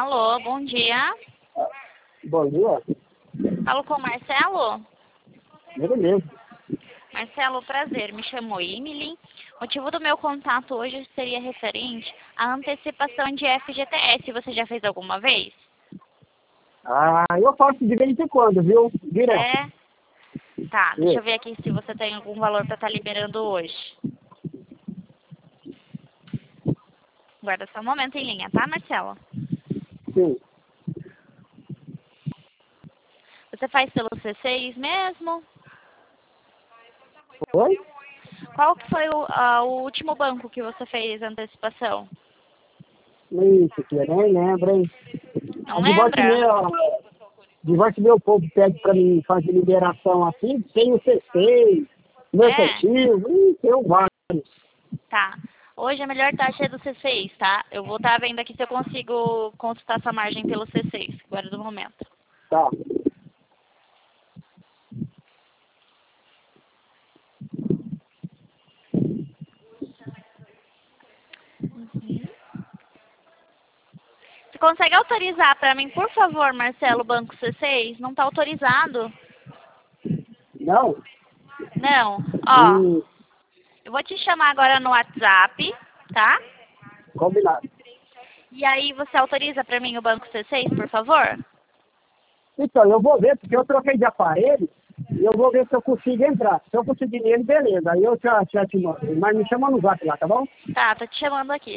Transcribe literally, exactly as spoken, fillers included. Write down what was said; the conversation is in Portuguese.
Alô, bom dia. Bom dia. Falo com o Marcelo? Ele mesmo. Marcelo, prazer. Me chamo Emily. O motivo do meu contato hoje seria referente à antecipação de F G T S. Você já fez alguma vez? Ah, eu faço de vez em quando, viu? Direto. É? Tá, deixa eu ver aqui se você tem algum valor para estar liberando hoje. Guarda só um momento em linha, tá, Marcelo? Sim. Você faz pelo C seis mesmo? Oi? Qual que foi o, ah, o último banco que você fez a antecipação? Isso, que eu nem lembro, hein? Não A divórcio lembra? meu, divórcio meu povo pede pra mim fazer liberação assim, sem o C seis, meu É? efetivo, ih, tem vários. Tá. Hoje a melhor taxa é do C seis, tá? Eu vou estar vendo aqui se eu consigo consultar essa margem pelo C seis, agora do momento. Tá. Uhum. Você consegue autorizar para mim, por favor, Marcelo, o banco C seis? Não está autorizado. Não? Não. Ó, Hum, eu vou te chamar agora no WhatsApp, tá? combinado. E aí você autoriza para mim o banco C seis, por favor? Então, eu vou ver, porque eu troquei de aparelho, e eu vou ver se eu consigo entrar. Se eu conseguir nele, beleza. Aí eu já, já te mando. Mas me chama no zap lá, tá bom? Tá, tô te chamando aqui.